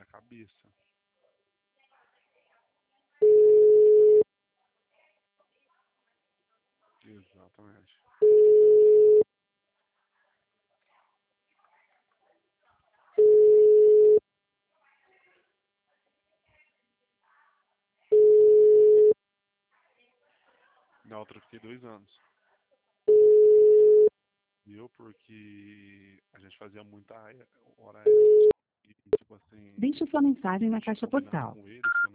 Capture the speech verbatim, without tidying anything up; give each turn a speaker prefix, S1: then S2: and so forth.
S1: cabeça. Exatamente. Na outra eu fiquei dois anos. Viu? Porque a gente fazia muita hora extra. E, tipo assim,
S2: Deixe sua mensagem na
S1: eu tinha
S2: caixa
S1: combinado
S2: postal.
S1: com eles que eu